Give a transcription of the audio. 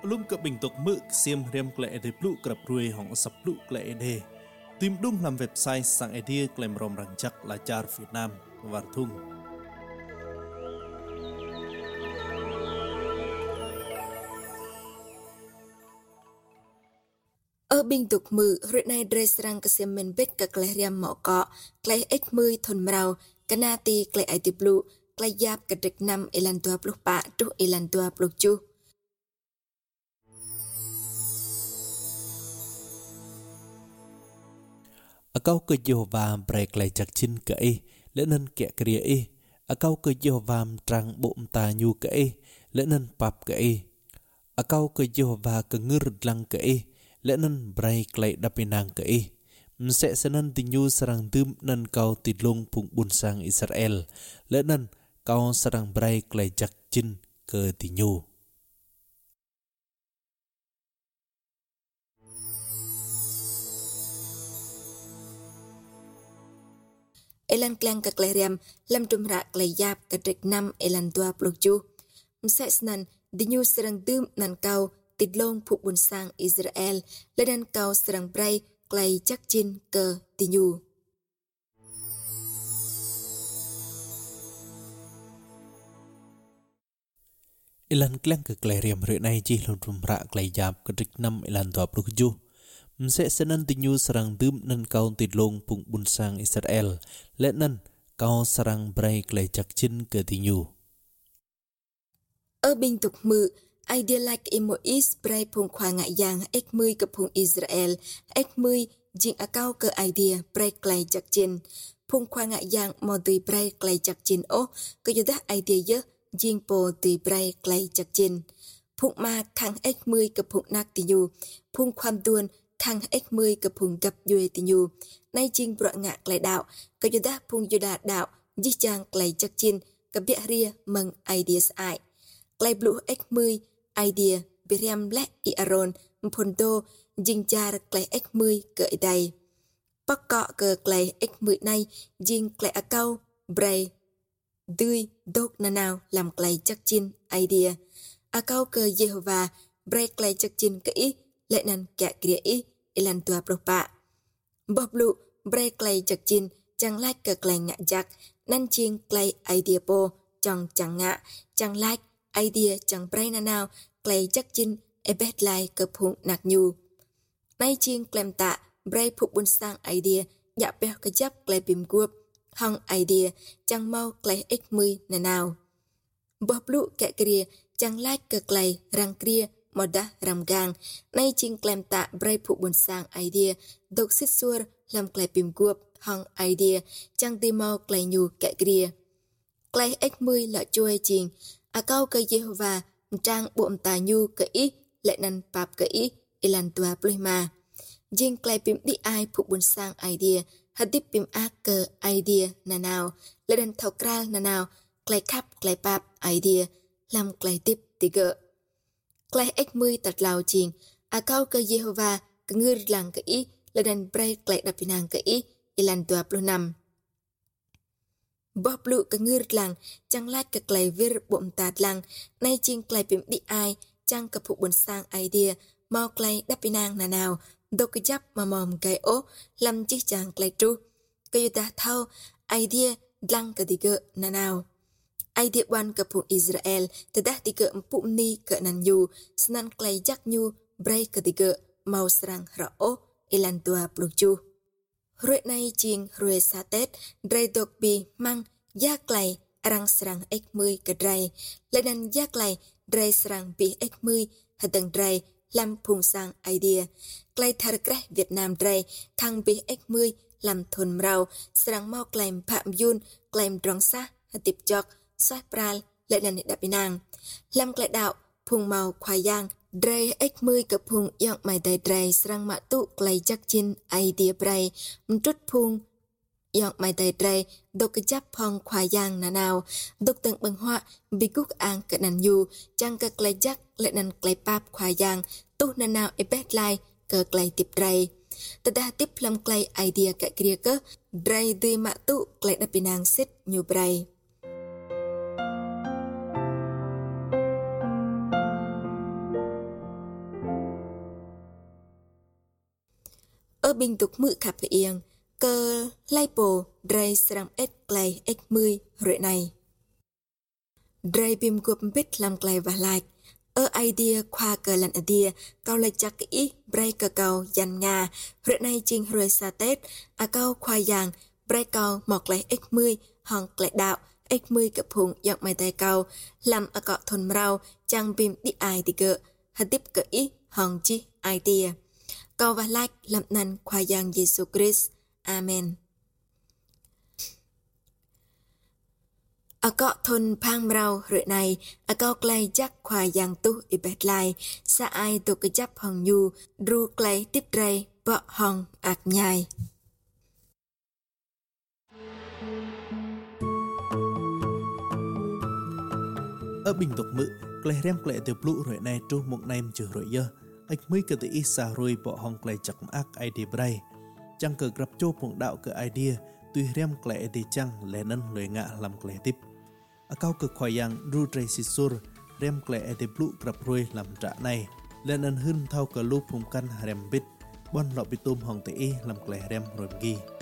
Lum cập bình tục mực xiêm riêm klệ để plu cập ruồi hỏng sập plu klệ đê. Tìm đúng làm website sang idea klem rom răng chắc là char Việt Nam và thung. Ở bình tục mực rồi nay dress răng cái xiêm men bết cái klệ riêm mỏ cọ klệ x mươi thôn mrau kanati klệ ai tip plu klệ giáp cái trịch năm elan tua plu pa tu elan tua plu chu. Akau ke Jehovah break lai chak chin ke lẽ nên kẻ kriya akau ke Jehovah trang bụng ta nhu ke lẽ nên pap ke akau ke Jehovah ke ngir lang ke lẽ nên break lai dapinang ke sẽ senen tinyu sarang dum nan kau tidlong pung bun sang Israel lẽ nên kau sarang break lai chak chin ke tinyu. Elan klang ka kleriam lam tumra kleyap ka trek nam elan tua plokju. Msesnan dinyu serang dum nan kau tidlong phu bun sang Israel ledan kau serang brai kley chắc chin ke dinyu. Elan klang ka kleriam re nai chi lam tumra kleyap ka trek nam elan tua plokju. Sẽ senen tinyu sarang dum nan kau tidlong pung bun sang Israel lẽ nên kau sarang brai klei chak chin ke tinyu. Ở bình tục mự idea like emois brai pung khoa ngại yang x mươi ke pung Israel x mươi jing akau ke idea brai klei chak chin pung khoa ngại yang mo tui brai klei chak chin o ke yuda idea ye jing po tui brai klei chak chin pung ma khang x mươi ke pung nak tinyu pung khoam tuôn thang x10 ke phung gặp duy tinyu nay chinh bọa ngạ klei đạo ke yuda phung yuda đạo di chang klei chak chin ke bia ria meng ideas ai klei blue x10 idea biriam le I Aaron mponto jing char klei x10 ke dai pak cọ ke klei x10 nay jing klei akau bray tươi đốt nào làm klei chak chin idea akau ke Jehovah bray klei chak chin ke I lệ nan kẻ kia ý ilan tua propa bọc lụ bray clay chak chin chẳng like ke clay ngạ jak nan chieng clay idea po chẳng chẳng ngạ chẳng like idea chẳng bray na nào clay chak chin e bet lai ke phung nak nyu nay chieng klem tạ bray phụng bun sang idea dạ bèo ke jap clay bim guop hong idea chẳng mau clay x10 na nào bọc lụ kẻ kia chẳng like ke clay răng kia moda ramgang nay ching klem ta bray phu bun sang idea dok sit sur lam klei pim guop hong idea chang ti mau klei nyu kẻ kia klei x10 là chui ching akau ke Jehovah trang bụng ta nyu ke I lệ nan pap ke I ilan tua plima jing klei pim di ai phu bun sang idea hadip pim ak ke idea na nào lệ dan thau kral na nào klei kap klei pap idea lam klei tip tiga klei x10 tat lao ching akau ke Jehovah ke ngir lang ke I ledan brai klei dapinang ke I ilan 26 bop lu ke ngir lang chang lak ke klei vir bom tat lang nay ching klei pim di ai chang ke phu bun sang idea mau klei dapinang na nào do ke jap ma mom kai o lam chi chang klei tru ke yuta thau idea lang ke diga na nào idea ban ke pung Israel tedah tiga empuk ni ke nan yu senan klei jak nyu brai ke tiga mau serang rao ilan 27 ruy nay ching ruy satet drai dok bi mang ya klei arang serang x10 ke drai ledan ya klei drai serang bi x10 hadang drai lam phung sang idea klei thar kreh Việt Nam drai thang bi x10 lam thun mrau serang mau klei phạm yun klei drong sa hatip jok xoát pral lệ nền đạp binang làm lại đạo phùng màu khoai giang dray x10 cặp phùng yong mai tay dray sang mạ tụ clay chắc chin idea bray trút phùng yong mai tay dray độc cái chấp phong khoai giang na nào độc từng bằng họa bị cúc ang cả nàn yu chăng cả clay chắc lệ nền clay pap khoai giang tu na nào ebet lai cả clay tip dray tada tip làm clay idea cả kia cơ dray tươi mạ tụ clay đạp binang sit nhiều bray bình tục mự khắp yên cơ lai bồ dray sram et clay ek mươi rồi này dray bim gup bit làm clay và like idea khoa cờ lần idea cao lệch chắc kỹ bray cờ cầu dàn nga rồi này chinh rồi sa tết cao khoa giang bray cầu mọc lại ek mươi hòn lại đạo ek mươi cặp hùng dọc mày tay cầu làm cọ thôn rau trang bim đi ai thì cỡ hạt tiếp kỹ hòn chi idea cầu và like làm năn khoa giang Jesus Christ Amen. Cọ thôn phang rau rồi này cọ clay chắc khoa giang tu i bét lai sa ai tu cái chấp hòn nhu ru clay tiếp ray bọ hòn ạc nhai. Ở bình tục mự clay rem clay từ blue rồi này tru một nem chữ rồi giờ ếch mới cái tự ít xa rồi bọ hòn clay chắc ác idea bray chẳng cờ gặp châu phụng đạo cái idea tuy rem clay thì chẳng lẽ nâng lời ngạ làm clay tiếp cao cực khoai yang ru tray sisur rem clay thì blue gặp rồi làm trả này lên nâng hưng thao cờ lu phụng căn rem bit bon lọ bị tôm hòn tự làm clay rem rồi ghi